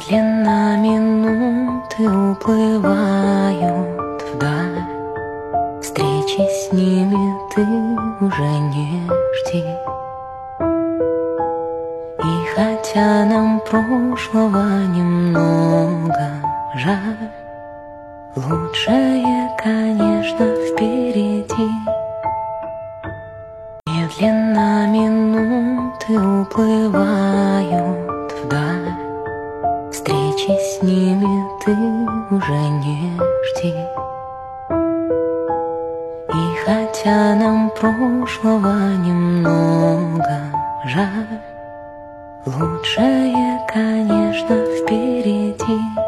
Медленно минуты уплывают вдаль, встречи с ними ты уже не жди. И хотя нам прошлого немного жаль, лучшее, конечно, впереди. Медленно минуты уплывают вдаль, встречи с ними ты уже не жди. И хотя нам прошлого немного жаль, лучшее, конечно, впереди.